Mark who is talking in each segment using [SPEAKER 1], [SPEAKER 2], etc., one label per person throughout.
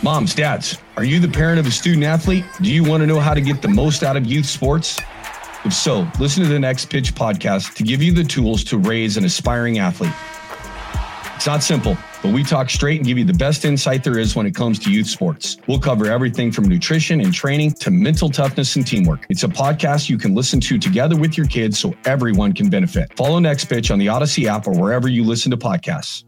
[SPEAKER 1] Moms, dads, are you the parent of a student athlete? Do you want to know how to get the most out of youth sports? If so, listen to the Next Pitch podcast to give you the tools to raise an aspiring athlete. It's not simple, but we talk straight and give you the best insight there is when it comes to youth sports. We'll cover everything from nutrition and training to mental toughness and teamwork. It's a podcast you can listen to together with your kids so everyone can benefit. Follow Next Pitch on the Odyssey app or wherever you listen to podcasts.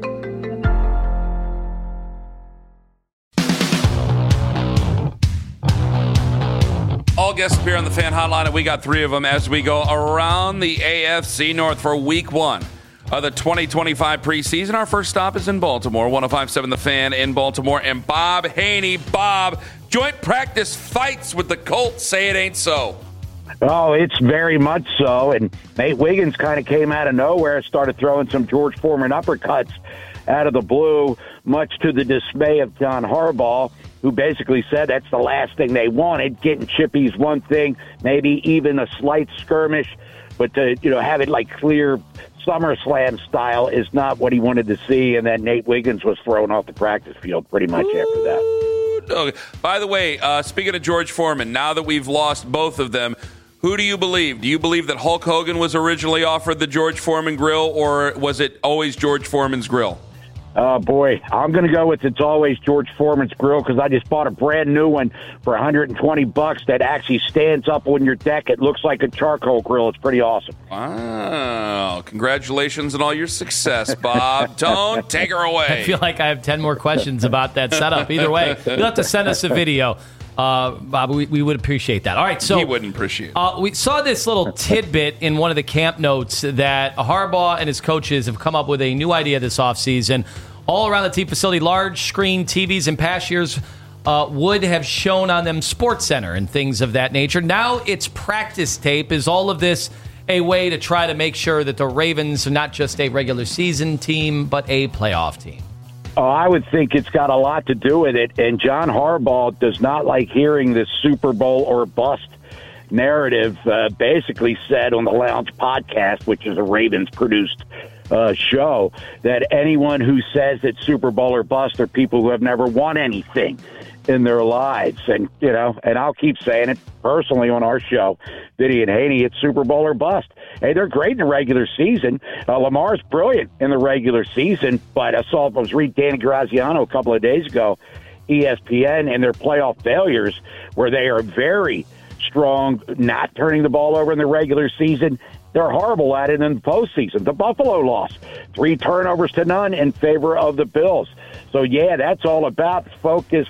[SPEAKER 2] All guests appear on the Fan Hotline, and we got three of them as we go around the AFC North for Week 1 of the 2025 preseason. Our first stop is in Baltimore, 105.7 The Fan in Baltimore, and Bob Haney. Bob, joint practice fights with the Colts. Say it ain't so.
[SPEAKER 3] Oh, it's very much so, and Nate Wiggins kind of came out of nowhere, started throwing some George Foreman uppercuts out of the blue, much to the dismay of John Harbaugh, who basically said that's the last thing they wanted. Getting chippies one thing, maybe even a slight skirmish, but to have it like clear SummerSlam style is not what he wanted to see. And then Nate Wiggins was thrown off the practice field pretty much after that.
[SPEAKER 2] Okay. By the way, speaking of George Foreman, now that we've lost both of them, who do you believe? Do you believe that Hulk Hogan was originally offered the George Foreman grill, or was it always George Foreman's grill?
[SPEAKER 3] Boy, I'm going to go with it's always George Foreman's grill because I just bought a brand new one for $120 that actually stands up on your deck. It looks like a charcoal grill. It's pretty awesome.
[SPEAKER 2] Wow. Congratulations on all your success, Bob. Don't take her away.
[SPEAKER 4] I feel like I have 10 more questions about that setup. Either way, you'll have to send us a video. Bob, we would appreciate that. All right, so
[SPEAKER 2] he wouldn't appreciate it.
[SPEAKER 4] We saw this little tidbit in one of the camp notes that Harbaugh and his coaches have come up with a new idea this offseason. All around the team facility, large screen TVs in past years would have shown on them Sports Center and things of that nature. Now it's practice tape. Is all of this a way to try to make sure that the Ravens are not just a regular season team, but a playoff team?
[SPEAKER 3] Oh, I would think it's got a lot to do with it. And John Harbaugh does not like hearing this Super Bowl or bust narrative. Basically said on the Lounge podcast, which is a Ravens-produced show, that anyone who says it's Super Bowl or bust are people who have never won anything in their lives. And, and I'll keep saying it personally on our show, Diddy and Haney, it's Super Bowl or bust. Hey, they're great in the regular season. Lamar's brilliant in the regular season, but I was reading Danny Graziano a couple of days ago, ESPN, and their playoff failures, where they are very strong, not turning the ball over in the regular season. They're horrible at it in the postseason. The Buffalo loss, 3 turnovers to none in favor of the Bills. So, yeah, that's all about focus.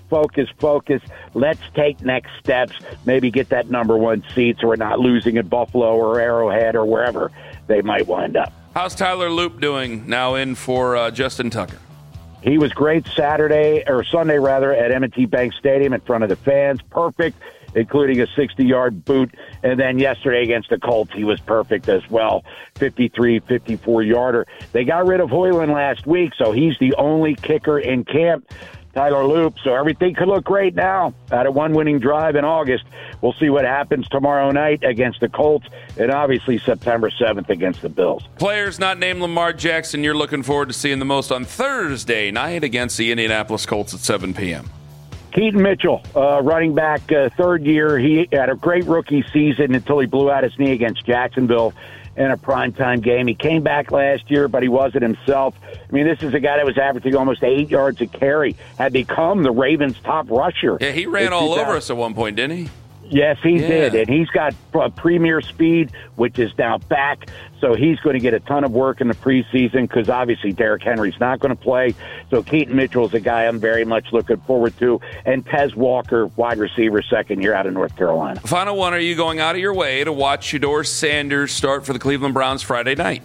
[SPEAKER 3] Let's take next steps. Maybe get that number 1 seed so we're not losing at Buffalo or Arrowhead or wherever they might wind up.
[SPEAKER 2] How's Tyler Loop doing now in for Justin Tucker?
[SPEAKER 3] He was great Sunday at M&T Bank Stadium in front of the fans. Perfect, including a 60-yard boot. And then yesterday against the Colts, he was perfect as well, 53, 54-yarder. They got rid of Hoyland last week, so he's the only kicker in camp, Tyler Loop. So everything could look great now. Out of 1 winning drive in August. We'll see what happens tomorrow night against the Colts and obviously September 7th against the Bills.
[SPEAKER 2] Players not named Lamar Jackson you're looking forward to seeing the most on Thursday night against the Indianapolis Colts at 7 p.m.
[SPEAKER 3] Keaton Mitchell, running back, third year. He had a great rookie season until he blew out his knee against Jacksonville in a primetime game. He came back last year, but he wasn't himself. I mean, this is a guy that was averaging almost 8 yards a carry, had become the Ravens' top rusher.
[SPEAKER 2] Yeah, he ran all over us at one point, didn't he?
[SPEAKER 3] Yes, he did, and he's got premier speed, which is now back, so he's going to get a ton of work in the preseason because obviously Derrick Henry's not going to play, so Keaton Mitchell's a guy I'm very much looking forward to, and Tez Walker, wide receiver, second year out of North Carolina.
[SPEAKER 2] Final one, are you going out of your way to watch Shedeur Sanders start for the Cleveland Browns Friday night?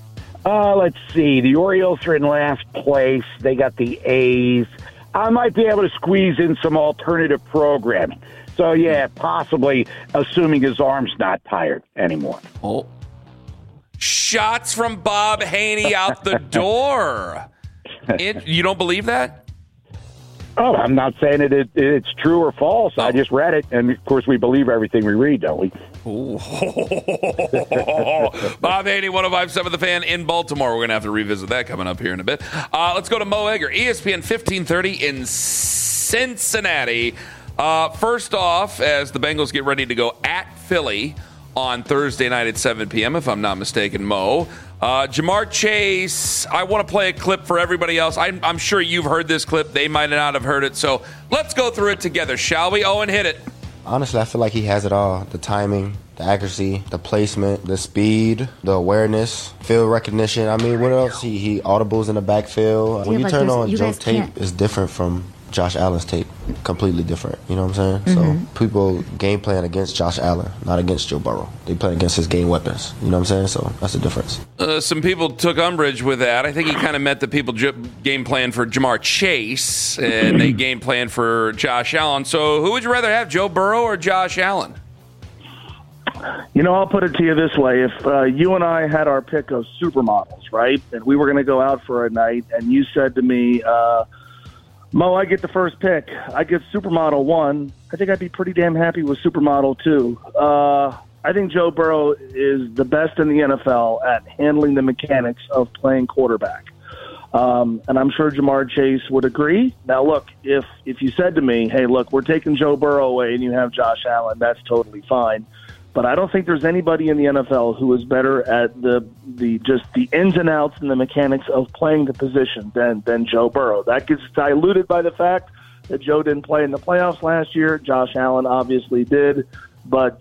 [SPEAKER 3] Let's see, the Orioles are in last place, they got the A's. I might be able to squeeze in some alternative programming. So, yeah, possibly, assuming his arm's not tired anymore.
[SPEAKER 2] Oh. Shots from Bob Haney out the door. You don't believe that?
[SPEAKER 3] Oh, I'm not saying it's true or false. I just read it, and, of course, we believe everything we read, don't we?
[SPEAKER 2] Bob Haney, 105.7 The Fan in Baltimore. We're going to have to revisit that coming up here in a bit. Let's go to Mo Egger, ESPN 1530 in Cincinnati. First off, as the Bengals get ready to go at Philly on Thursday night at 7 p.m., if I'm not mistaken, Mo. Ja'Marr Chase, I want to play a clip for everybody else. I'm sure you've heard this clip. They might not have heard it. So let's go through it together, shall we? Owen, hit it.
[SPEAKER 5] Honestly, I feel like he has it all. The timing, the accuracy, the placement, the speed, the awareness, field recognition. I mean, what else? He audibles in the backfield. When you turn on Joe's tape, it's different from Josh Allen's tape. Completely different. You know what I'm saying? So people game plan against Josh Allen, not against Joe Burrow. They play against his game weapons. You know what I'm saying? So that's the difference.
[SPEAKER 2] Some people took umbrage with that. I think he kind of meant that people game plan for Ja'Marr Chase and they game plan for Josh Allen. So who would you rather have, Joe Burrow or Josh Allen?
[SPEAKER 6] You know, I'll put it to you this way. If you and I had our pick of supermodels, right, and we were going to go out for a night, and you said to me, Mo, I get the first pick. I get Supermodel 1. I think I'd be pretty damn happy with Supermodel 2. I think Joe Burrow is the best in the NFL at handling the mechanics of playing quarterback. And I'm sure Ja'Marr Chase would agree. Now, look, if you said to me, hey, look, we're taking Joe Burrow away and you have Josh Allen, that's totally fine. But I don't think there's anybody in the NFL who is better at the ins and outs and the mechanics of playing the position than Joe Burrow. That gets diluted by the fact that Joe didn't play in the playoffs last year. Josh Allen obviously did. But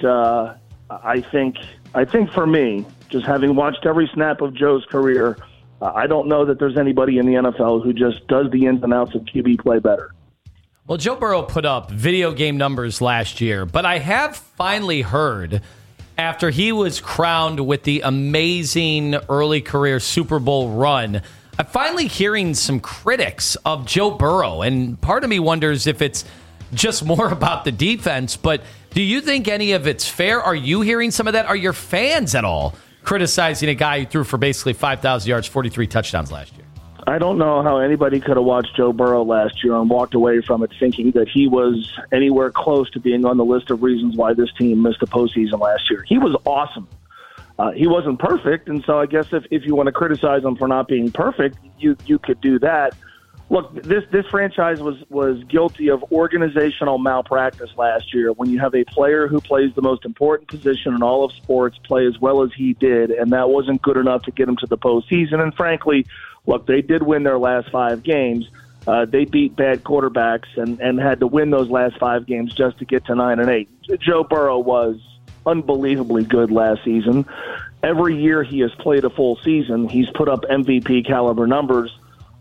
[SPEAKER 6] I think for me, just having watched every snap of Joe's career, I don't know that there's anybody in the NFL who just does the ins and outs of QB play better.
[SPEAKER 4] Well, Joe Burrow put up video game numbers last year, but I have finally heard, after he was crowned with the amazing early career Super Bowl run, I'm finally hearing some critics of Joe Burrow, and part of me wonders if it's just more about the defense, but do you think any of it's fair? Are you hearing some of that? Are your fans at all criticizing a guy who threw for basically 5,000 yards, 43 touchdowns last year?
[SPEAKER 6] I don't know how anybody could have watched Joe Burrow last year and walked away from it thinking that he was anywhere close to being on the list of reasons why this team missed the postseason last year. He was awesome. He wasn't perfect, and so I guess if you want to criticize him for not being perfect, you could do that. Look, this franchise was guilty of organizational malpractice last year when you have a player who plays the most important position in all of sports play as well as he did, and that wasn't good enough to get him to the postseason. And frankly, look, they did win their last 5 games. They beat bad quarterbacks and had to win those last 5 games just to get to 9-8. Joe Burrow was unbelievably good last season. Every year he has played a full season, he's put up MVP caliber numbers.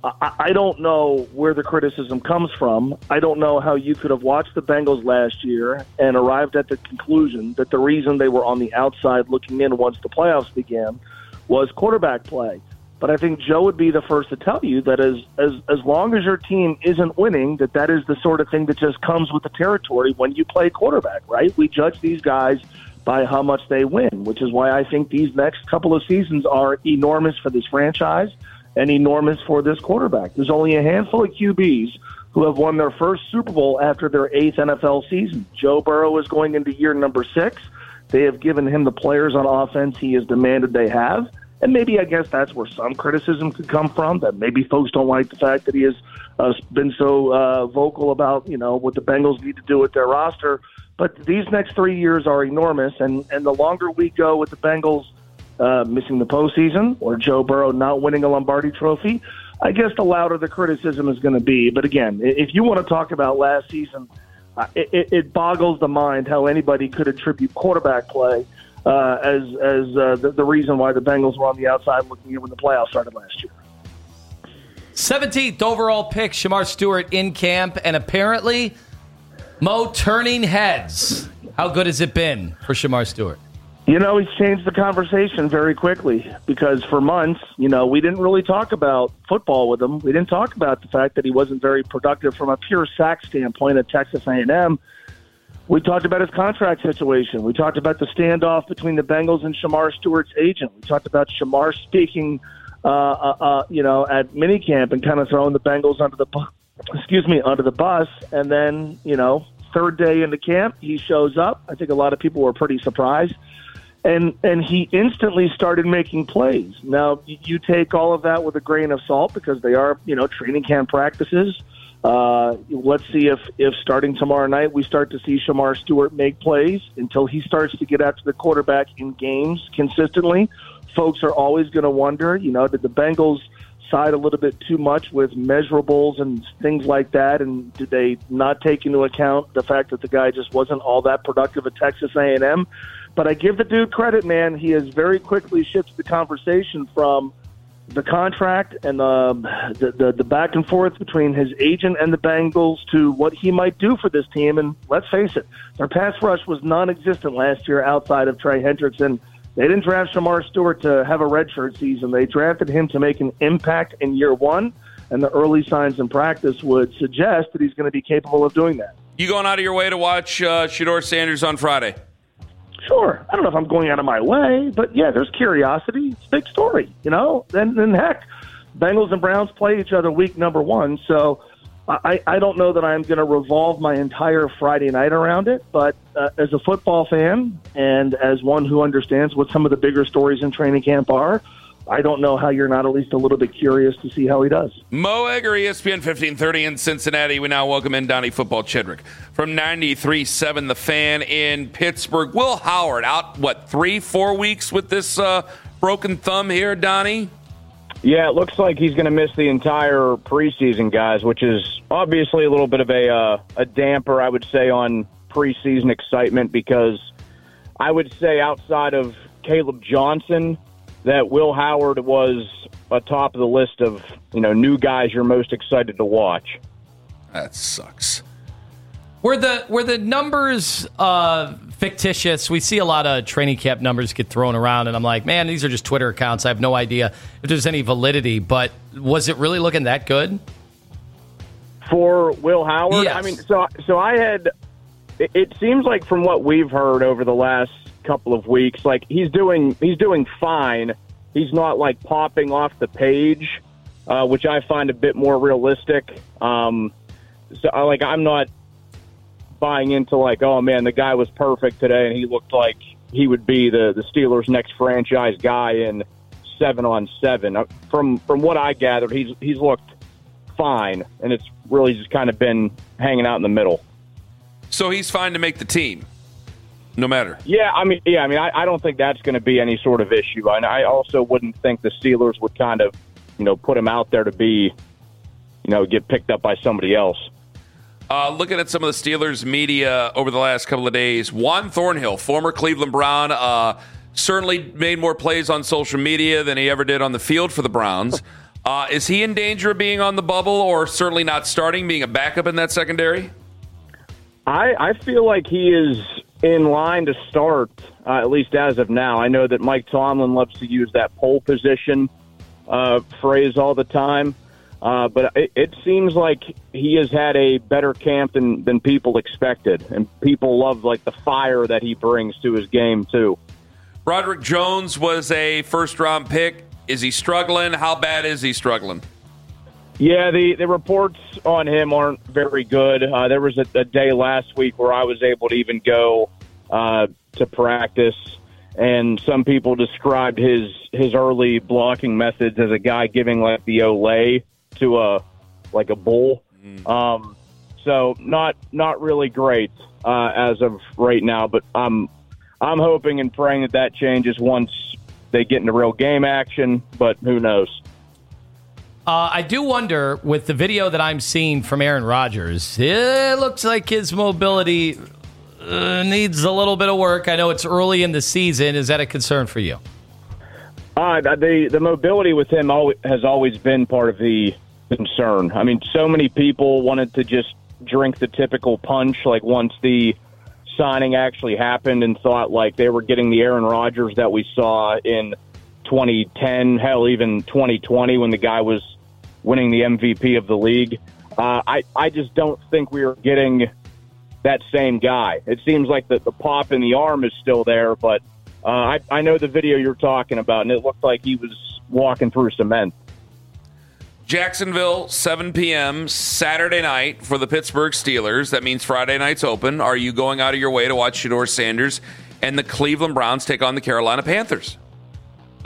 [SPEAKER 6] I don't know where the criticism comes from. I don't know how you could have watched the Bengals last year and arrived at the conclusion that the reason they were on the outside looking in once the playoffs began was quarterback play. But I think Joe would be the first to tell you that as long as your team isn't winning, that is the sort of thing that just comes with the territory when you play quarterback, right? We judge these guys by how much they win, which is why I think these next couple of seasons are enormous for this franchise and enormous for this quarterback. There's only a handful of QBs who have won their first Super Bowl after their 8th NFL season. Joe Burrow is going into year number 6. They have given him the players on offense he has demanded they have. And maybe I guess that's where some criticism could come from, that maybe folks don't like the fact that he has been so vocal about, what the Bengals need to do with their roster. But these next 3 years are enormous, and the longer we go with the Bengals missing the postseason or Joe Burrow not winning a Lombardi trophy, I guess the louder the criticism is going to be. But again, if you want to talk about last season, it boggles the mind how anybody could attribute quarterback play as the reason why the Bengals were on the outside looking in when the playoffs started last year.
[SPEAKER 4] 17th overall pick, Shemar Stewart in camp, and apparently, Mo, turning heads. How good has it been for Shemar Stewart?
[SPEAKER 6] He's changed the conversation very quickly because for months, we didn't really talk about football with him. We didn't talk about the fact that he wasn't very productive from a pure sack standpoint at Texas A&M. We talked about his contract situation. We talked about the standoff between the Bengals and Shemar Stewart's agent. We talked about Shemar speaking, at minicamp and kind of throwing the Bengals under the bus. And then, third day into camp, he shows up. I think a lot of people were pretty surprised. And he instantly started making plays. Now, you take all of that with a grain of salt because they are, training camp practices. Let's see if starting tomorrow night we start to see Shamar Stewart make plays. Until he starts to get after the quarterback in games consistently, folks are always going to wonder, did the Bengals side a little bit too much with measurables and things like that, and did they not take into account the fact that the guy just wasn't all that productive at Texas A&M? But I give the dude credit, man. He has very quickly shifted the conversation from the contract and the back and forth between his agent and the Bengals to what he might do for this team. And let's face it, their pass rush was non-existent last year outside of Trey Hendrickson. They didn't draft Shamar Stewart to have a redshirt season. They drafted him to make an impact in year one, and the early signs in practice would suggest that he's going to be capable of doing that.
[SPEAKER 2] You going out of your way to watch Shedeur Sanders on Friday?
[SPEAKER 6] Sure. I don't know if I'm going out of my way, but yeah, there's curiosity. It's a big story, Then heck, Bengals and Browns play each other week number 1, so I don't know that I'm going to revolve my entire Friday night around it, but as a football fan and as one who understands what some of the bigger stories in training camp are, I don't know how you're not at least a little bit curious to see how he does.
[SPEAKER 2] Mo Egger, ESPN 1530 in Cincinnati. We now welcome in Donnie Football Chidrick from 93.7 The Fan in Pittsburgh. Will Howard out, 3-4 weeks with this broken thumb here, Donnie?
[SPEAKER 7] Yeah, it looks like he's going to miss the entire preseason, guys, which is obviously a little bit of a damper, I would say, on preseason excitement, because I would say outside of Caleb Johnson that Will Howard was atop of the list of new guys you're most excited to watch.
[SPEAKER 2] That sucks.
[SPEAKER 4] Were the numbers fictitious? We see a lot of training camp numbers get thrown around, and I'm like, man, these are just Twitter accounts. I have no idea if there's any validity, but was it really looking that good?
[SPEAKER 7] For Will Howard?
[SPEAKER 4] Yes.
[SPEAKER 7] I mean, so I had – it seems like from what we've heard over the last couple of weeks, like he's doing fine. He's not like popping off the page, which I find a bit more realistic. I'm not buying into like, oh man, the guy was perfect today and he looked like he would be the Steelers' next franchise guy in 7-on-7. From what I gathered, he's looked fine, and it's really just kind of been hanging out in the middle.
[SPEAKER 2] So he's fine to make the team, no matter.
[SPEAKER 7] I don't think that's going to be any sort of issue. And I also wouldn't think the Steelers would kind of, put him out there to be, get picked up by somebody else.
[SPEAKER 2] Looking at some of the Steelers media over the last couple of days, Juan Thornhill, former Cleveland Brown, certainly made more plays on social media than he ever did on the field for the Browns. Is he in danger of being on the bubble, or certainly not starting, being a backup in that secondary?
[SPEAKER 7] I feel like he is in line to start, at least as of now. I know that Mike Tomlin loves to use that pole position phrase all the time, but it seems like he has had a better camp than people expected, and people love like the fire that he brings to his game too.
[SPEAKER 2] Broderick Jones was a first-round pick. Is he struggling? How bad is he struggling?
[SPEAKER 7] Yeah, the reports on him aren't very good. There was a day last week where I was able to even go to practice, and some people described his early blocking methods as a guy giving like the Olay to a bull. So not really great as of right now, but I'm hoping and praying that changes once they get into real game action, but who knows?
[SPEAKER 4] I do wonder, with the video that I'm seeing from Aaron Rodgers, it looks like his mobility needs a little bit of work. I know it's early in the season. Is that a concern for you?
[SPEAKER 7] The mobility with him has always been part of the concern. I mean, so many people wanted to just drink the typical punch, like once the signing actually happened, and thought like they were getting the Aaron Rodgers that we saw in 2010, hell, even 2020 when the guy was winning the MVP of the league. I just don't think we are getting that same guy. It seems like the pop in the arm is still there, but I know the video you're talking about, and it looked like he was walking through cement.
[SPEAKER 2] Jacksonville, 7 p.m. Saturday night for the Pittsburgh Steelers. That means Friday night's open. Are you going out of your way to watch Shedeur Sanders and the Cleveland Browns take on the Carolina Panthers?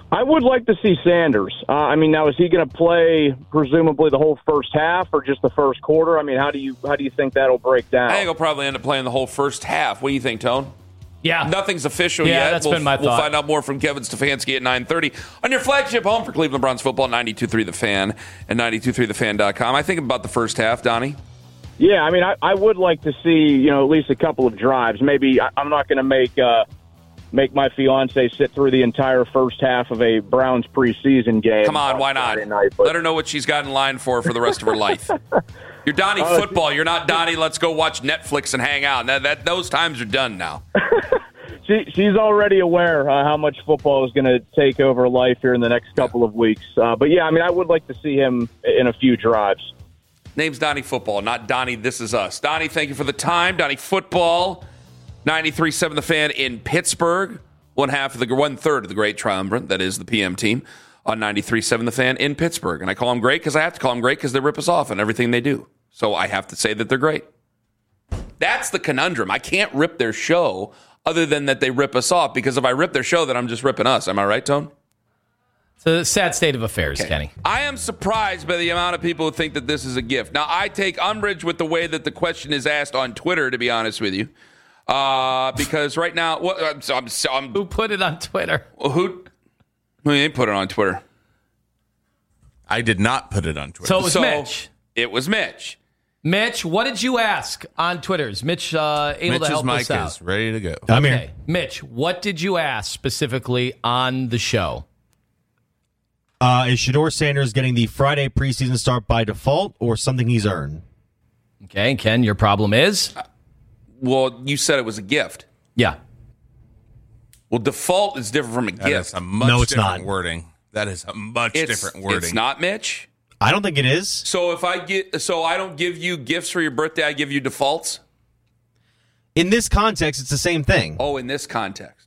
[SPEAKER 7] I would like to see Sanders. Now is he going to play presumably the whole first half or just the first quarter? I mean, how do you think that'll break down?
[SPEAKER 2] I think he'll probably end up playing the whole first half. What do you think, Tone?
[SPEAKER 4] Yeah.
[SPEAKER 2] Nothing's official yet.
[SPEAKER 4] That's been my thought.
[SPEAKER 2] We'll find out more from Kevin Stefanski at 9:30 on your flagship home for Cleveland Browns football, 92.3 The Fan and 92.3thefan.com. I think about the first half, Donnie.
[SPEAKER 7] Yeah, I would like to see, at least a couple of drives. Maybe I'm not going to make my fiance sit through the entire first half of a Browns preseason game.
[SPEAKER 2] Come on, why not? Let her know what she's got in line for the rest of her life. You're Donnie football. You're not Donnie, let's go watch Netflix and hang out. Those times are done now.
[SPEAKER 7] She's already aware how much football is going to take over life here in the next couple of weeks. But, yeah, I would like to see him in a few drives.
[SPEAKER 2] Name's Donnie Football, not Donnie This Is Us. Donnie, thank you for the time. Donnie Football, 93.7 The Fan in Pittsburgh. One-third of the great triumvirate, that is the PM team, on 93.7 The Fan in Pittsburgh. And I call them great because I have to call them great because they rip us off on everything they do. So I have to say that they're great. That's the conundrum. I can't rip their show other than that they rip us off, because if I rip their show, then I'm just ripping us. Am I right, Tone?
[SPEAKER 4] It's a sad state of affairs, Kenny.
[SPEAKER 2] I am surprised by the amount of people who think that this is a gift. Now, I take umbrage with the way that the question is asked on Twitter, to be honest with you. Because right now,
[SPEAKER 4] who put it on Twitter?
[SPEAKER 2] Who didn't put it on Twitter?
[SPEAKER 8] I did not put it on Twitter.
[SPEAKER 4] So it was Mitch.
[SPEAKER 2] It was Mitch.
[SPEAKER 4] Mitch, what did you ask on Twitter? Is Mitch able to help us out?
[SPEAKER 8] Is ready to go.
[SPEAKER 9] I'm here.
[SPEAKER 4] Mitch, what did you ask specifically on the show?
[SPEAKER 9] Is Shedeur Sanders getting the Friday preseason start by default or something he's earned?
[SPEAKER 4] Okay, Ken, your problem is?
[SPEAKER 2] Well, you said it was a gift.
[SPEAKER 4] Yeah.
[SPEAKER 2] Well, default is different from a gift.
[SPEAKER 8] That is a much different wording. That is a much different wording.
[SPEAKER 2] It's not, Mitch?
[SPEAKER 9] I don't think it is.
[SPEAKER 2] So I don't give you gifts for your birthday, I give you defaults?
[SPEAKER 9] In this context, it's the same thing.
[SPEAKER 2] Oh, in this context.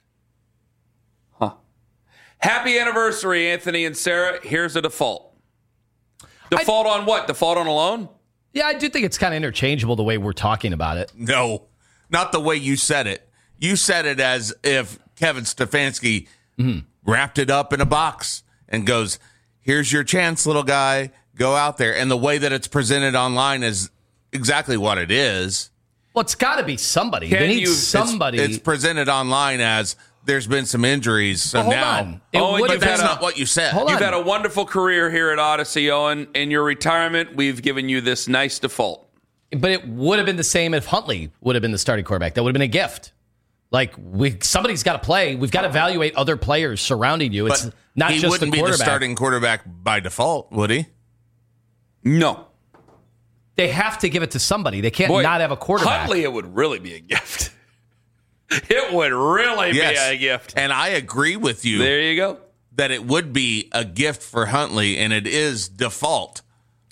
[SPEAKER 2] Huh. Happy anniversary, Anthony and Sarah. Here's a default. Default on what? Default on a loan?
[SPEAKER 4] Yeah, I do think it's kind of interchangeable the way we're talking about it.
[SPEAKER 8] No, not the way you said it. You said it as if Kevin Stefanski wrapped it up in a box and goes, here's your chance, little guy. Go out there. And the way that it's presented online is exactly what it is.
[SPEAKER 4] Well, it's got to be somebody. They need somebody.
[SPEAKER 8] It's presented online as there's been some injuries. So
[SPEAKER 4] hold
[SPEAKER 8] now,
[SPEAKER 4] on.
[SPEAKER 8] But that's not what you said.
[SPEAKER 2] You've had a wonderful career here at Odyssey, Owen. In your retirement, we've given you this nice default.
[SPEAKER 4] But it would have been the same if Huntley would have been the starting quarterback. That would have been a gift. Like, somebody's got to play. We've got to evaluate other players surrounding you. It's not just the quarterback. He
[SPEAKER 8] wouldn't be the starting quarterback by default, would he?
[SPEAKER 2] No.
[SPEAKER 4] They have to give it to somebody. They can't not have a quarterback.
[SPEAKER 2] Huntley, it would really be a gift. It would really be a gift.
[SPEAKER 8] And I agree with you.
[SPEAKER 2] There you go.
[SPEAKER 8] That it would be a gift for Huntley, and it is default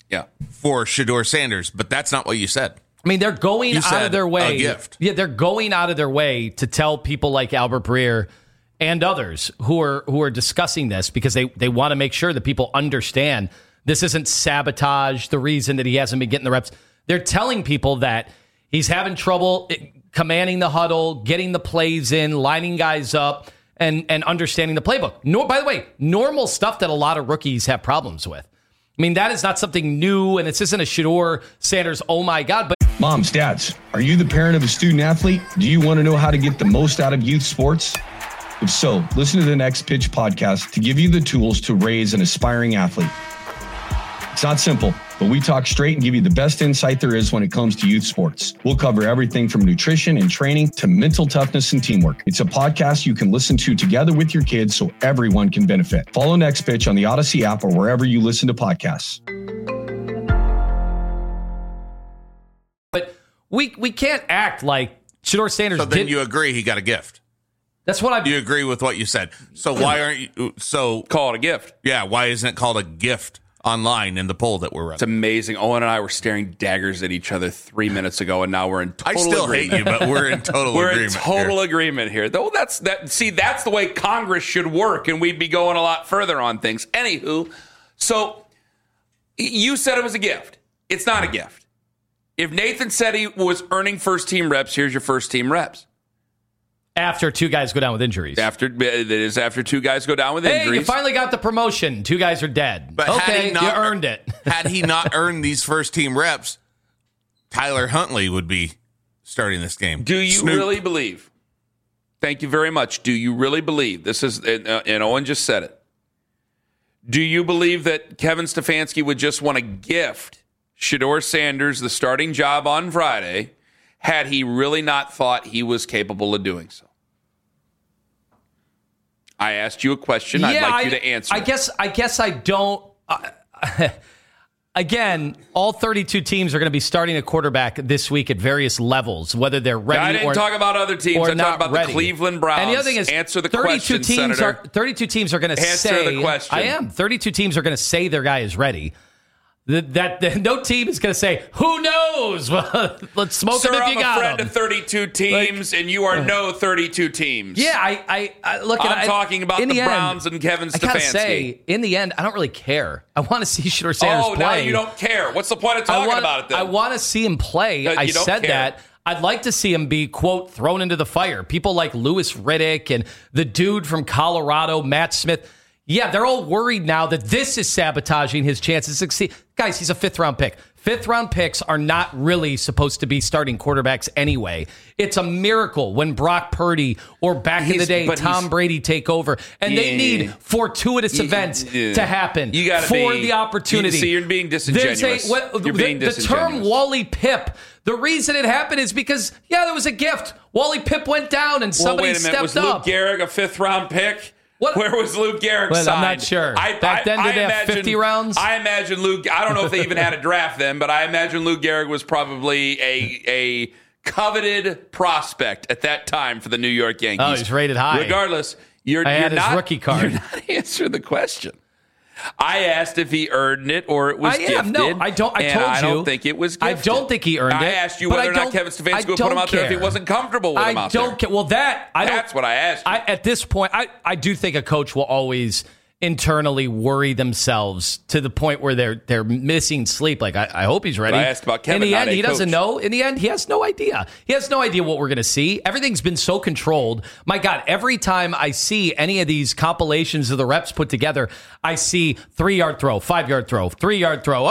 [SPEAKER 8] for Shedeur Sanders. But that's not what you said.
[SPEAKER 4] I mean, they're going out of their way.
[SPEAKER 8] A gift.
[SPEAKER 4] Yeah, they're going out of their way to tell people like Albert Breer and others who are discussing this, because they want to make sure that people understand this isn't sabotage, the reason that he hasn't been getting the reps. They're telling people that he's having trouble commanding the huddle, getting the plays in, lining guys up, and understanding the playbook. By the way, normal stuff that a lot of rookies have problems with. I mean, that is not something new, and this isn't a Shedeur Sanders, oh my God. But
[SPEAKER 1] Moms, dads, are you the parent of a student athlete? Do you want to know how to get the most out of youth sports? If so, listen to the Next Pitch podcast to give you the tools to raise an aspiring athlete. It's not simple, but we talk straight and give you the best insight there is when it comes to youth sports. We'll cover everything from nutrition and training to mental toughness and teamwork. It's a podcast you can listen to together with your kids so everyone can benefit. Follow Next Pitch on the Odyssey app or wherever you listen to podcasts.
[SPEAKER 4] But we can't act like Shedeur Sanders
[SPEAKER 8] So then you agree he got a gift.
[SPEAKER 4] That's what
[SPEAKER 8] You agree with what you said. So why aren't you... So
[SPEAKER 2] call it a gift.
[SPEAKER 8] Yeah, why isn't it called a gift online in the poll that we're running?
[SPEAKER 2] It's amazing. Owen and I were staring daggers at each other 3 minutes ago, and now we're in total agreement.
[SPEAKER 8] I still hate you, but we're in total
[SPEAKER 2] we're
[SPEAKER 8] agreement.
[SPEAKER 2] We're in total agreement here. Though that's the way Congress should work, and we'd be going a lot further on things. Anywho, so you said it was a gift. It's not a gift. If Nathan said he was earning first-team reps, here's your first-team reps.
[SPEAKER 4] After 2 guys go down with injuries.
[SPEAKER 2] After 2 guys go down with injuries.
[SPEAKER 4] Hey, you finally got the promotion. 2 guys are dead.
[SPEAKER 8] But
[SPEAKER 4] okay, you earned it.
[SPEAKER 8] Had he not earned these first team reps, Tyler Huntley would be starting this game.
[SPEAKER 2] Do you really believe? Thank you very much. Do you really believe this is? And Owen just said it. Do you believe that Kevin Stefanski would just want to gift Shedeur Sanders the starting job on Friday? Had he really not thought he was capable of doing so? I asked you a question. I'd like you to answer.
[SPEAKER 4] I guess I don't. Again, all 32 teams are going to be starting a quarterback this week at various levels, whether they're ready or not.
[SPEAKER 2] I didn't talk about other teams. I talked about the Cleveland Browns.
[SPEAKER 4] And the other thing is,
[SPEAKER 2] answer the question, Senator.
[SPEAKER 4] 32 teams are going to say.
[SPEAKER 2] Answer the question.
[SPEAKER 4] I am. 32 teams are going to say their guy is ready. No team is going to say, who knows? Well, let's smoke him if you got him.
[SPEAKER 2] I'm a friend of 32 teams, and you are no 32 teams.
[SPEAKER 4] Yeah, I look.
[SPEAKER 2] I'm talking about the Browns and Kevin Stefanski.
[SPEAKER 4] I gotta say, in the end, I don't really care. I want to see Shedeur Sanders play.
[SPEAKER 2] Oh, now you don't care. What's the point of talking about it then?
[SPEAKER 4] I want to see him play. I said that. I'd like to see him be, quote, thrown into the fire. People like Louis Riddick and the dude from Colorado, Matt Smith. Yeah, they're all worried now that this is sabotaging his chances to succeed. Guys, he's a 5th-round pick. 5th-round picks are not really supposed to be starting quarterbacks anyway. It's a miracle when Brock Purdy or back in the day Tom Brady take over. And they need fortuitous events to happen for the opportunity.
[SPEAKER 2] See, you're being disingenuous.
[SPEAKER 4] The term Wally Pipp, the reason it happened is because, there was a gift. Wally Pipp went down and somebody stepped up.
[SPEAKER 2] Was Luke Gehrig a 5th-round pick? Where was Luke Gehrig signed?
[SPEAKER 4] I'm not sure. Back then, did they have 50 rounds?
[SPEAKER 2] I imagine Luke. I don't know if they even had a draft then, but I imagine Luke Gehrig was probably a coveted prospect at that time for the New York Yankees.
[SPEAKER 4] Oh, he's rated high.
[SPEAKER 2] Regardless, you're
[SPEAKER 4] his
[SPEAKER 2] not
[SPEAKER 4] rookie card.
[SPEAKER 2] You're not answering the question. I asked if he earned it or it was gifted.
[SPEAKER 4] No, I don't. I
[SPEAKER 2] don't think it was gifted.
[SPEAKER 4] I don't think he earned it.
[SPEAKER 2] I asked you whether or not Kevin Stefanski would put him out there if he wasn't comfortable with him out there.
[SPEAKER 4] I don't care. Well, that's
[SPEAKER 2] what I asked you.
[SPEAKER 4] At this point, I do think a coach will always internally worry themselves to the point where they're missing sleep. Like, I hope he's ready.
[SPEAKER 2] But I asked about Kevin.
[SPEAKER 4] In the end, he doesn't know. In the end, he has no idea. He has no idea what we're going to see. Everything's been so controlled. My God, every time I see any of these compilations of the reps put together, I see 3-yard throw, 5-yard throw, 3-yard throw.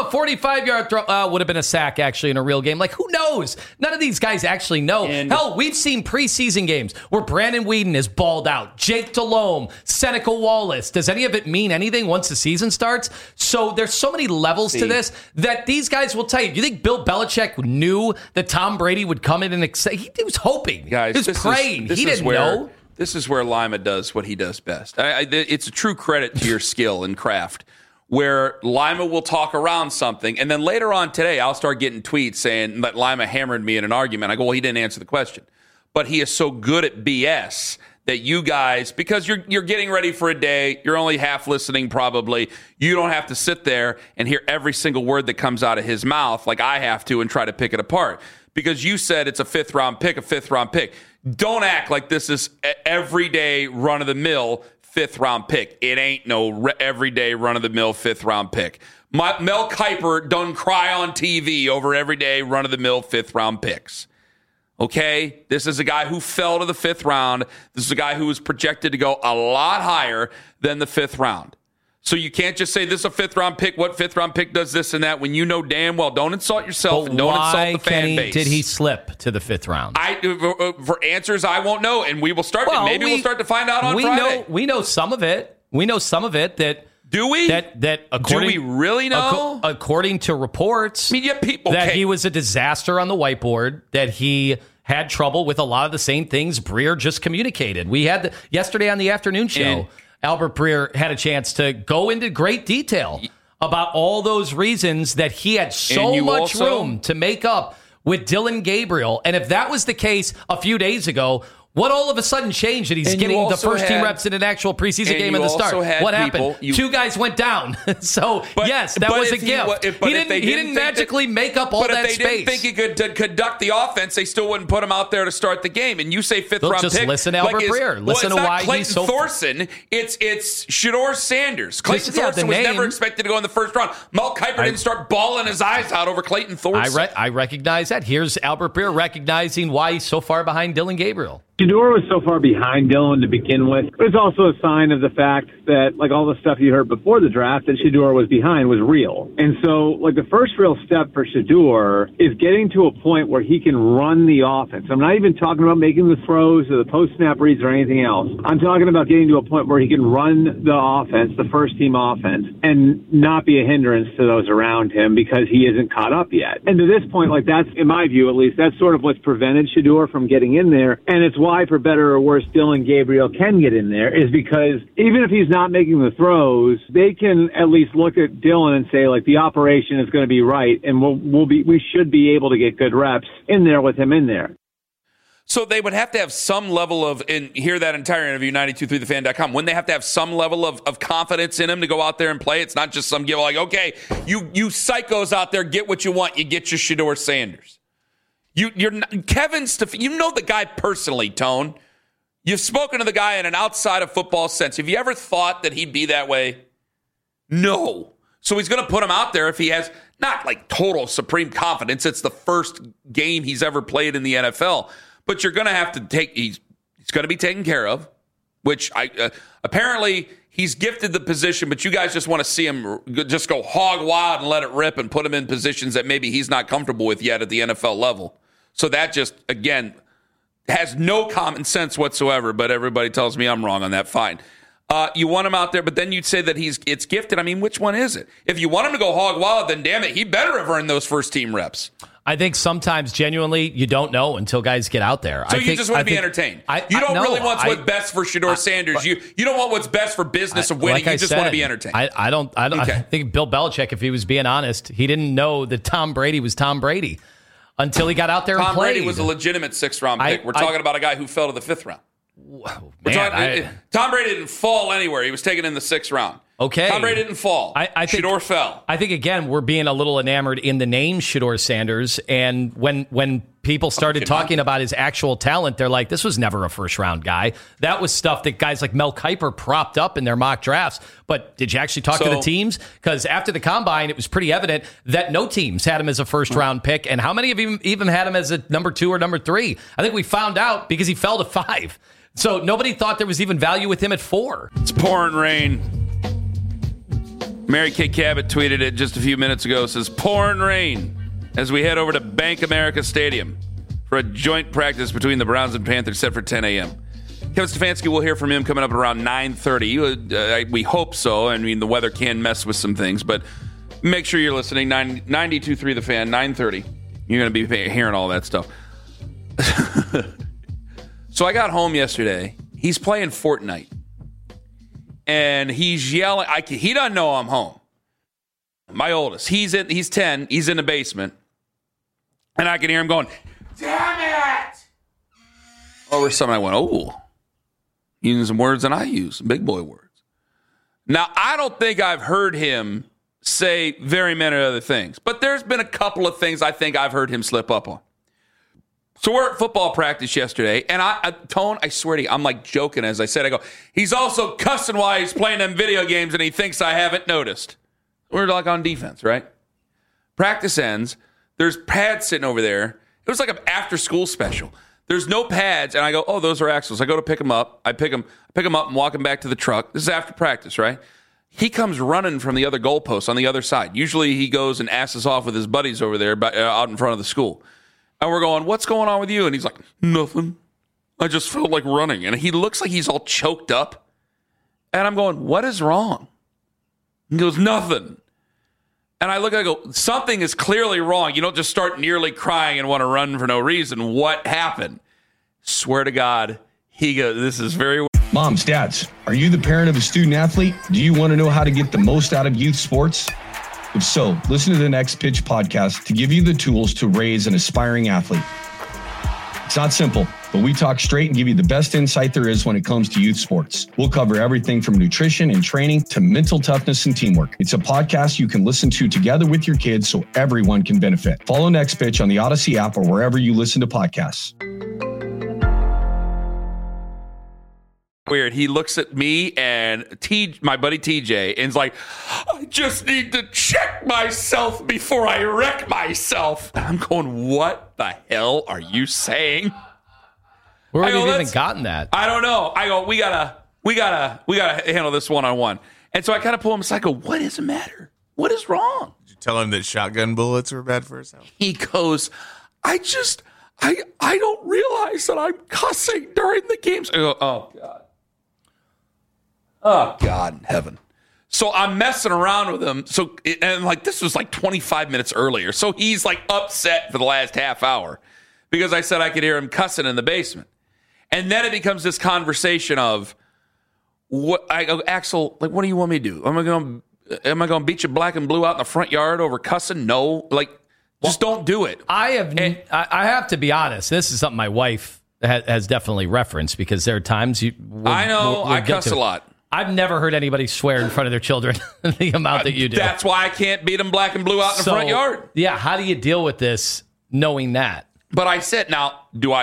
[SPEAKER 4] 45-yard throw. Would have been a sack, actually, in a real game. Like, who knows? None of these guys actually know. Hell, we've seen preseason games where Brandon Weeden is balled out. Jake Delhomme, Seneca Wallace. Does any of it mean anything once the season starts? So there's so many levels to this that these guys will tell you. Do you think Bill Belichick knew that Tom Brady would come in and he was hoping?
[SPEAKER 2] Guys,
[SPEAKER 4] he was praying. He didn't know.
[SPEAKER 2] This is where Lima does what he does best. It's a true credit to your skill and craft, where Lima will talk around something, and then later on today, I'll start getting tweets saying that Lima hammered me in an argument. I go, well, he didn't answer the question. But he is so good at BS that you guys, because you're getting ready for a day, you're only half listening probably, you don't have to sit there and hear every single word that comes out of his mouth like I have to and try to pick it apart. Because you said it's a 5th-round pick. Don't act like this is everyday run-of-the-mill 5th-round pick. It ain't no everyday run-of-the-mill 5th-round pick. Mel Kiper done cry on TV over everyday run-of-the-mill 5th-round picks. Okay? This is a guy who fell to the 5th round. This is a guy who was projected to go a lot higher than the 5th round. So you can't just say this is a 5th-round pick. What 5th-round pick does this and that when you know damn well? Don't insult yourself and don't insult the fan base.
[SPEAKER 4] Did he slip to the 5th round?
[SPEAKER 2] For answers, I won't know, and we will start. Maybe we'll start to find out on Friday.
[SPEAKER 4] We know some of it. We know some of it. That
[SPEAKER 2] do we?
[SPEAKER 4] That according,
[SPEAKER 2] do we really know?
[SPEAKER 4] According to reports, that he was a disaster on the whiteboard. That he had trouble with a lot of the same things Breer just communicated. We had yesterday on the afternoon show. Albert Breer had a chance to go into great detail about all those reasons that he had so much room to make up with Dillon Gabriel. And if that was the case a few days ago, what all of a sudden changed that he's getting the first team reps in an actual preseason game at the start? What happened? 2 guys went down. So, yes, that was a gift. He didn't magically make up all that space.
[SPEAKER 2] But if they didn't think he could conduct the offense, they still wouldn't put him out there to start the game. And you say 5th-round pick.
[SPEAKER 4] Just listen to Albert Breer. Listen to why
[SPEAKER 2] he's so... Thorson, it's Shedeur Sanders. Clayton Thorson was never expected to go in the 1st round. Mel Kiper didn't start bawling his eyes out over Clayton Thorson.
[SPEAKER 4] I recognize that. Here's Albert Breer recognizing why he's so far behind Dillon Gabriel.
[SPEAKER 10] Shedeur was so far behind Dylan to begin with, but it's also a sign of the fact that, like, all the stuff you heard before the draft, that Shedeur was behind was real. And so, like, the first real step for Shedeur is getting to a point where he can run the offense. I'm not even talking about making the throws or the post-snap reads or anything else. I'm talking about getting to a point where he can run the offense, the first-team offense, and not be a hindrance to those around him because he isn't caught up yet. And to this point, like, that's, in my view at least, that's sort of what's prevented Shedeur from getting in there. And it's why, for better or worse, Dylan Gabriel can get in there, is because even if he's not making the throws, they can at least look at Dylan and say, like, the operation is going to be right, and we should be able to get good reps in there with him in there.
[SPEAKER 2] So they would have to have some level of, and hear that entire interview, 923thefan.com, wouldn't they have to have some level of confidence in him to go out there and play? It's not just some give, like, okay, you psychos out there, get what you want. You get your Shedeur Sanders. You're not, Kevin Stefanski, you know the guy personally, Tone. You've spoken to the guy in an outside of football sense. Have you ever thought that he'd be that way? No. So he's going to put him out there if he has not like total supreme confidence. It's the first game he's ever played in the NFL. But you're going to have to take, he's going to be taken care of, which apparently he's gifted the position, but you guys just want to see him just go hog wild and let it rip and put him in positions that maybe he's not comfortable with yet at the NFL level. So that just, again, has no common sense whatsoever, but everybody tells me I'm wrong on that. Fine. You want him out there, but then you'd say that it's gifted. I mean, which one is it? If you want him to go hog wild, then damn it, he better have earned those first team reps.
[SPEAKER 4] I think sometimes, genuinely, you don't know until guys get out there.
[SPEAKER 2] So you just want to be entertained. You don't really want what's best for Shedeur Sanders. You don't want what's best for business of winning. You just want to be entertained.
[SPEAKER 4] I don't. Okay. I think Bill Belichick, if he was being honest, he didn't know that Tom Brady was Tom Brady until he got out there and played.
[SPEAKER 2] Tom Brady was a legitimate 6th-round pick. We're talking about a guy who fell to the 5th round. Tom Brady didn't fall anywhere. He was taken in the 6th round.
[SPEAKER 4] Okay.
[SPEAKER 2] Tom Brady didn't fall. I think Shedeur fell.
[SPEAKER 4] I think, again, we're being a little enamored in the name Shedeur Sanders. And when people started talking about his actual talent, they're like, this was never a first-round guy. That was stuff that guys like Mel Kiper propped up in their mock drafts. But did you actually talk to the teams? Because after the Combine, it was pretty evident that no teams had him as a first-round pick. And how many of them even had him as a number 2 or number 3? I think we found out because he fell to 5. So nobody thought there was even value with him at 4.
[SPEAKER 2] It's pouring rain. Mary Kay Cabot tweeted it just a few minutes ago. Says, pouring rain as we head over to Bank America Stadium for a joint practice between the Browns and Panthers set for 10 a.m. Kevin Stefanski, we'll hear from him coming up at around 9:30. We hope so. I mean, the weather can mess with some things, but make sure you're listening. 92.3 The Fan, 9:30. You're going to be hearing all that stuff. So I got home yesterday. He's playing Fortnite. And he's yelling. He doesn't know I'm home. My oldest. He's 10. He's in the basement. And I can hear him going, damn it! Over something. I went, oh. Using some words that I use. Big boy words. Now, I don't think I've heard him say very many other things. But there's been a couple of things I think I've heard him slip up on. So we're at football practice yesterday, and Tone, I swear to you, I'm like joking as I said. I go, he's also cussing while he's playing them video games, and he thinks I haven't noticed. We're like on defense, right? Practice ends. There's pads sitting over there. It was like an after-school special. There's no pads, and I go, oh, those are Axel's. I go to pick them up. I pick them up and walk him back to the truck. This is after practice, right? He comes running from the other goalpost on the other side. Usually he goes and asses off with his buddies over there out in front of the school. And we're going, what's going on with you? And he's like, nothing. I just felt like running. And he looks like he's all choked up. And I'm going, what is wrong? He goes, nothing. And I look and I go, something is clearly wrong. You don't just start nearly crying and want to run for no reason. What happened? Swear to God, he goes, this is very weird.
[SPEAKER 1] Moms, dads, are you the parent of a student athlete? Do you want to know how to get the most out of youth sports? If so, listen to the Next Pitch podcast to give you the tools to raise an aspiring athlete. It's not simple, but we talk straight and give you the best insight there is when it comes to youth sports. We'll cover everything from nutrition and training to mental toughness and teamwork. It's a podcast you can listen to together with your kids so everyone can benefit. Follow Next Pitch on the Odyssey app or wherever you listen to podcasts.
[SPEAKER 2] Weird. He looks at me and my buddy TJ and is like, I just need to check myself before I wreck myself. And I'm going, what the hell are you saying?
[SPEAKER 4] Where would you even gotten that?
[SPEAKER 2] I don't know. I go, we gotta handle this one-on-one. And so I kind of pull him aside. I go, what is the matter? What is wrong?
[SPEAKER 8] Did you tell him that shotgun bullets were bad for his health?
[SPEAKER 2] He goes, I don't realize that I'm cussing during the games. I go, oh God. Oh God in heaven. So I'm messing around with him. This was like 25 minutes earlier. So he's like upset for the last half hour because I said I could hear him cussing in the basement. And then it becomes this conversation of what I go, Axel, like, what do you want me to do? Am I going to beat you black and blue out in the front yard over cussing? No, just don't do it.
[SPEAKER 4] I have to be honest. This is something my wife has definitely referenced because there are times
[SPEAKER 2] I cuss a lot.
[SPEAKER 4] I've never heard anybody swear in front of their children the amount that you do.
[SPEAKER 2] That's why I can't beat them black and blue out in the front yard.
[SPEAKER 4] Yeah, how do you deal with this knowing that?
[SPEAKER 2] But I said, now,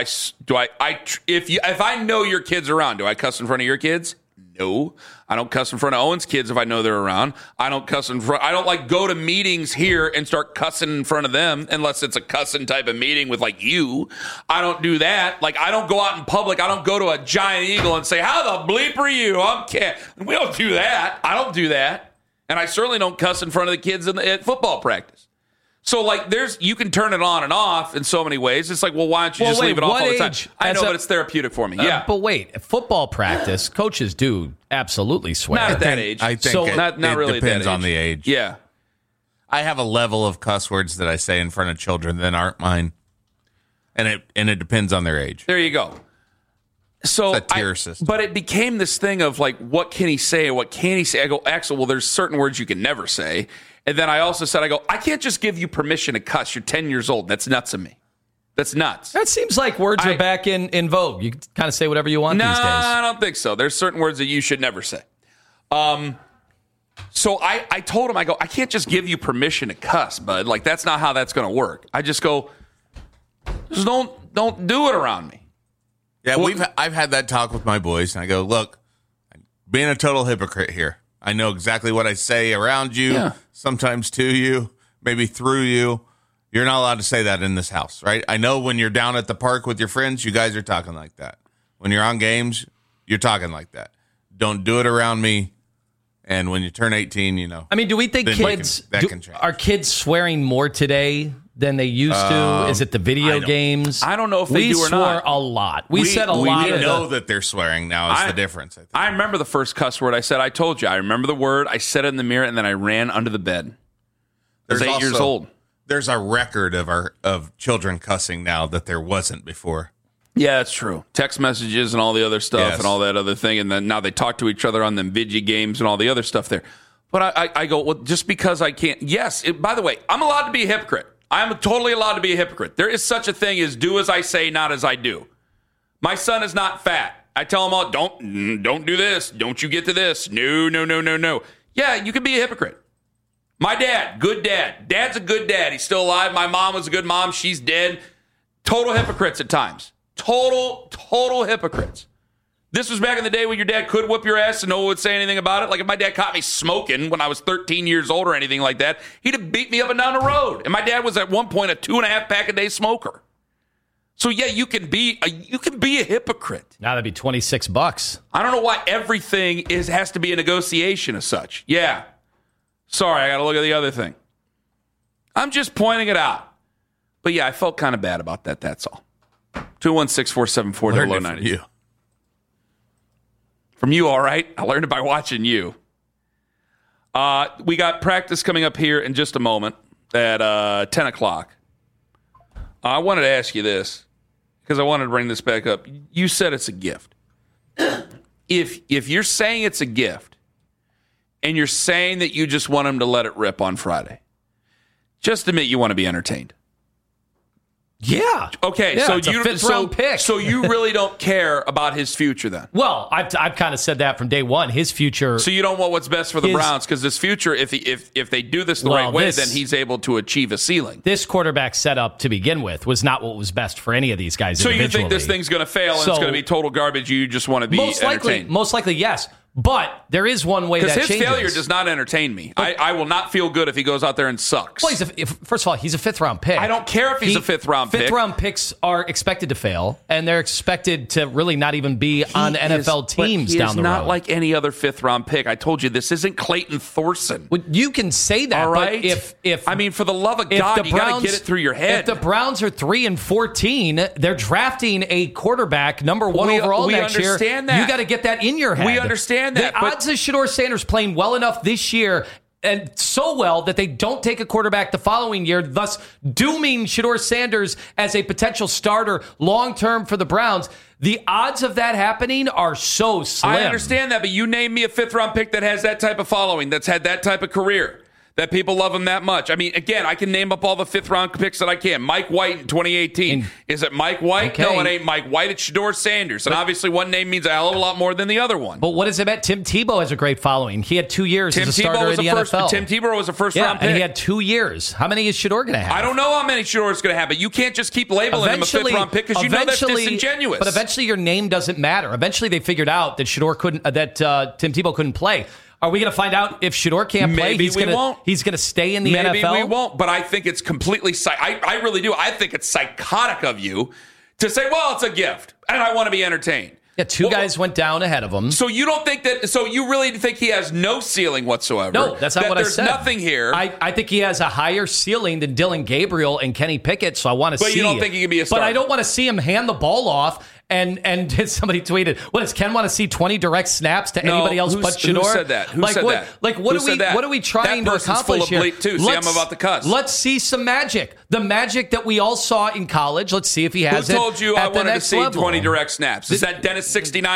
[SPEAKER 2] if I know your kids around, do I cuss in front of your kids? No. I don't cuss in front of Owen's kids if I know they're around. I don't cuss in front. I don't go to meetings here and start cussing in front of them unless it's a cussing type of meeting with you. I don't do that. I don't go out in public. I don't go to a Giant Eagle and say, how the bleep are you? We don't do that. I don't do that. And I certainly don't cuss in front of the kids at football practice. So, you can turn it on and off in so many ways. It's well, why don't you just leave it off all the time? I know, but it's therapeutic for me. Yeah.
[SPEAKER 4] But wait, football practice, coaches do absolutely swear.
[SPEAKER 2] Not at that age.
[SPEAKER 8] I think
[SPEAKER 2] not really
[SPEAKER 8] depends
[SPEAKER 2] at that age.
[SPEAKER 8] on the age.
[SPEAKER 2] Yeah.
[SPEAKER 8] I have a level of cuss words that I say in front of children that aren't mine. And it depends on their age.
[SPEAKER 2] There you go. So
[SPEAKER 8] it's a tier system.
[SPEAKER 2] But it became this thing of what can he say? What can't he say? I go, Axel, well, there's certain words you can never say. And then I also said, I can't just give you permission to cuss. You're 10 years old. That's nuts of me. That's nuts.
[SPEAKER 4] That seems like words are back in vogue. You can kind of say whatever you want these days.
[SPEAKER 2] No, I don't think so. There's certain words that you should never say. So I told him, I can't just give you permission to cuss, bud. That's not how that's going to work. I just go, just don't do it around me.
[SPEAKER 8] Yeah, I've had that talk with my boys, and I go, look, I'm being a total hypocrite here. I know exactly what I say around you, sometimes to you, maybe through you. You're not allowed to say that in this house, right? I know when you're down at the park with your friends, you guys are talking like that. When you're on games, you're talking like that. Don't do it around me. And when you turn 18, I
[SPEAKER 4] mean, do we think are kids swearing more today than they used to? Is it the video games?
[SPEAKER 2] I don't know if they do or not.
[SPEAKER 4] We swore a lot. We said a lot.
[SPEAKER 8] We know that they're swearing now is the difference.
[SPEAKER 2] I remember the first cuss word I said. I told you. I remember the word. I said it in the mirror, and then I ran under the bed. I was 8 years old.
[SPEAKER 8] There's a record of children cussing now that there wasn't before.
[SPEAKER 2] Yeah, that's true. Text messages and all the other stuff and all that other thing. And then now they talk to each other on them video games and all the other stuff there. But I go, well, just because I can't. Yes, by the way, I'm allowed to be a hypocrite. I'm totally allowed to be a hypocrite. There is such a thing as do as I say, not as I do. My son is not fat. I tell him all, don't do this. Don't you get to this. No. Yeah, you can be a hypocrite. My dad, good dad. Dad's a good dad. He's still alive. My mom was a good mom. She's dead. Total hypocrites at times. Total hypocrites. This was back in the day when your dad could whip your ass and no one would say anything about it. Like if my dad caught me smoking when I was 13 years old or anything like that, he'd have beat me up and down the road. And my dad was at one point a 2.5 pack a day smoker. So yeah, you can be a hypocrite.
[SPEAKER 4] Now that'd be $26.
[SPEAKER 2] I don't know why everything has to be a negotiation as such. Yeah. Sorry, I got to look at the other thing. I'm just pointing it out. But yeah, I felt kind of bad about that. That's all. 216-474-0090. From you, all right? I learned it by watching you. We got practice coming up here in just a moment at 10 o'clock. I wanted to ask you this because I wanted to bring this back up. You said it's a gift. If you're saying it's a gift and you're saying that you just want him to let it rip on Friday, just admit you want to be entertained.
[SPEAKER 4] Yeah.
[SPEAKER 2] Okay.
[SPEAKER 4] Yeah,
[SPEAKER 2] so
[SPEAKER 4] it's a fifth-round pick.
[SPEAKER 2] So you really don't care about his future then?
[SPEAKER 4] Well, I've kind of said that from day one. His future.
[SPEAKER 2] So you don't want what's best for the Browns because this future, if they do this the right way, then he's able to achieve a ceiling.
[SPEAKER 4] This quarterback setup to begin with was not what was best for any of these guys.
[SPEAKER 2] So you think this thing's going to fail and it's going to be total garbage? You just want to be entertained?
[SPEAKER 4] Most likely, yes. But there is one way that
[SPEAKER 2] changes. Because his failure
[SPEAKER 4] does
[SPEAKER 2] not entertain me. I will not feel good if he goes out there and sucks.
[SPEAKER 4] Well, first of all, he's a fifth-round pick.
[SPEAKER 2] I don't care if he's a fifth-round pick.
[SPEAKER 4] Fifth-round picks are expected to fail, and they're expected to really not even be on NFL teams down the road.
[SPEAKER 2] He's not like any other fifth-round pick. I told you, this isn't Clayton Thorson.
[SPEAKER 4] Well, you can say that,
[SPEAKER 2] all right?
[SPEAKER 4] But if
[SPEAKER 2] I mean, for the love of God, you got to get it through your head.
[SPEAKER 4] If the Browns are 3-14, they're drafting a quarterback, number one overall next year.
[SPEAKER 2] We understand that.
[SPEAKER 4] You got to get that in your head.
[SPEAKER 2] We understand that.
[SPEAKER 4] The odds of Shedeur Sanders playing well enough this year, and so well that they don't take a quarterback the following year, thus dooming Shedeur Sanders as a potential starter long-term for the Browns. The odds of that happening are so slim.
[SPEAKER 2] I understand that, but you name me a fifth-round pick that has that type of following, that's had that type of career, that people love him that much. I mean, again, I can name up all the fifth-round picks that I can. Mike White in 2018. Is it Mike White?
[SPEAKER 4] Okay.
[SPEAKER 2] No, it ain't Mike White. It's Shedeur Sanders. And obviously one name means a hell of a lot more than the other one.
[SPEAKER 4] But what does it mean? Tim Tebow has a great following. He had 2 years as a starter in the NFL.
[SPEAKER 2] Tim Tebow was a first-round pick.
[SPEAKER 4] And he had 2 years. How many is Shedeur going to have?
[SPEAKER 2] I don't know how many Shedeur is going to have, but you can't just keep labeling him a fifth-round pick because you know that's disingenuous.
[SPEAKER 4] But eventually your name doesn't matter. Eventually they figured out that Tim Tebow couldn't play. Are we going to find out if Shedeur can't play?
[SPEAKER 2] Maybe we won't.
[SPEAKER 4] He's going to stay in the NFL?
[SPEAKER 2] Maybe we won't, but I think it's completely... I really do. I think it's psychotic of you to say, well, it's a gift, and I want to be entertained.
[SPEAKER 4] Yeah, two guys went down ahead of him.
[SPEAKER 2] So you don't think that... So you really think he has no ceiling whatsoever?
[SPEAKER 4] No, that's not what I said.
[SPEAKER 2] There's nothing here.
[SPEAKER 4] I think he has a higher ceiling than Dylan Gabriel and Kenny Pickett, so I want to see...
[SPEAKER 2] But you don't think he can be a starter?
[SPEAKER 4] But I don't want to see him hand the ball off. And somebody tweeted, "What does Ken want to see 20 direct snaps to anybody else but Shedeur?"
[SPEAKER 2] Who said that? Who said that?
[SPEAKER 4] Like what are we trying to accomplish here?
[SPEAKER 2] Full of bleep too. See, I'm about to cuss.
[SPEAKER 4] Let's see some magic. The magic that we all saw in college. Let's see if he has it.
[SPEAKER 2] Who told you I wanted to see
[SPEAKER 4] level.
[SPEAKER 2] 20 direct snaps? Is that Dennis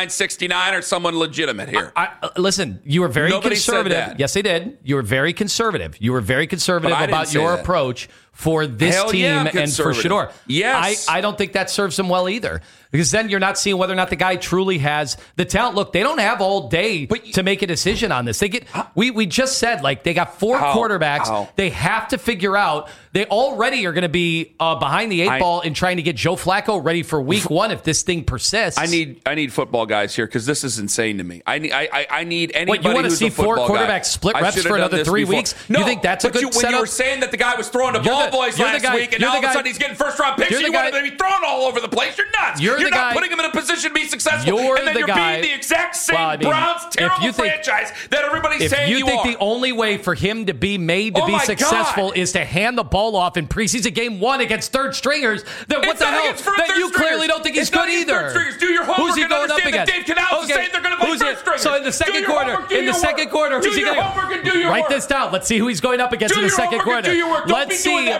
[SPEAKER 2] 69 or someone legitimate here?
[SPEAKER 4] Listen, you were very
[SPEAKER 2] Nobody
[SPEAKER 4] conservative.
[SPEAKER 2] said that.
[SPEAKER 4] Yes, they did. You were very conservative. You were very conservative about your approach for this team and for Shedeur.
[SPEAKER 2] Yes.
[SPEAKER 4] I don't think that serves him well either. Because then you're not seeing whether or not the guy truly has the talent. Look, they don't have all day to make a decision on this. They get we just said, like, they got four quarterbacks. They have to figure out. They already are going to be behind the eight ball in trying to get Joe Flacco ready for week one if this thing persists.
[SPEAKER 2] I need football guys here because this is insane to me. I need anybody.
[SPEAKER 4] What, you want to see four quarterbacks split reps for another 3 weeks?
[SPEAKER 2] No,
[SPEAKER 4] you think that's a good setup?
[SPEAKER 2] When you were saying that the guy was throwing to ball boys last week, and all of a sudden he's getting first-round picks, you want him to be thrown all over the place. You're nuts. You're not putting him in a position to be successful, and then you're being the exact same Browns terrible franchise that everybody's saying you are.
[SPEAKER 4] If you think the only way for him to be made to be successful is to hand the ball off in preseason game one against third stringers, then what the hell? Then you clearly don't think he's good either.
[SPEAKER 2] Do your homework.
[SPEAKER 4] Who's he going up against?
[SPEAKER 2] Dave Canales is saying they're going to play third stringers.
[SPEAKER 4] So in the second quarter, who's he going to write this down? Let's see who he's going up against in the second quarter. Let's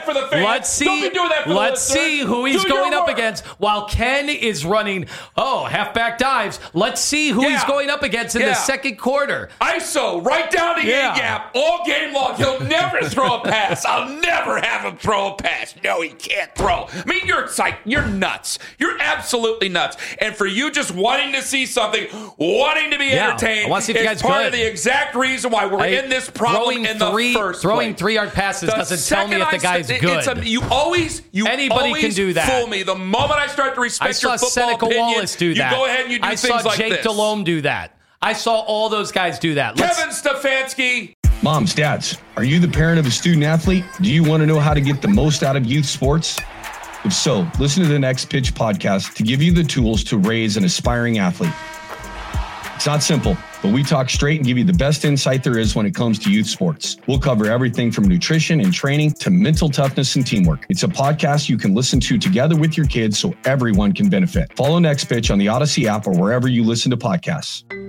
[SPEAKER 4] see who he's going up against while Ken is running halfback dives. Let's see who he's going up against in the second quarter.
[SPEAKER 2] ISO right down the A-gap all game long. He'll never throw a pass. I'll never have him throw a pass. No, he can't throw. I mean, you're nuts. You're absolutely nuts. And for you just wanting to see something, wanting to be entertained,
[SPEAKER 4] I want to see if the guy's
[SPEAKER 2] part
[SPEAKER 4] good.
[SPEAKER 2] of the exact reason why we're in this problem in the first
[SPEAKER 4] throwing
[SPEAKER 2] place.
[SPEAKER 4] 3-yard passes doesn't tell me if the guy's good.
[SPEAKER 2] Anybody
[SPEAKER 4] can do that.
[SPEAKER 2] Fool me. The moment I start to respect your football
[SPEAKER 4] Seneca
[SPEAKER 2] opinion,
[SPEAKER 4] Wallace do that.
[SPEAKER 2] you go ahead and you do things like this.
[SPEAKER 4] I saw Jake Delhomme do that. I saw all those guys do that.
[SPEAKER 2] Kevin Stefanski.
[SPEAKER 1] Moms, dads, are you the parent of a student athlete? Do you want to know how to get the most out of youth sports? If so, listen to the Next Pitch podcast to give you the tools to raise an aspiring athlete. It's not simple, but we talk straight and give you the best insight there is when it comes to youth sports. We'll cover everything from nutrition and training to mental toughness and teamwork. It's a podcast you can listen to together with your kids so everyone can benefit. Follow Next Pitch on the Odyssey app or wherever you listen to podcasts.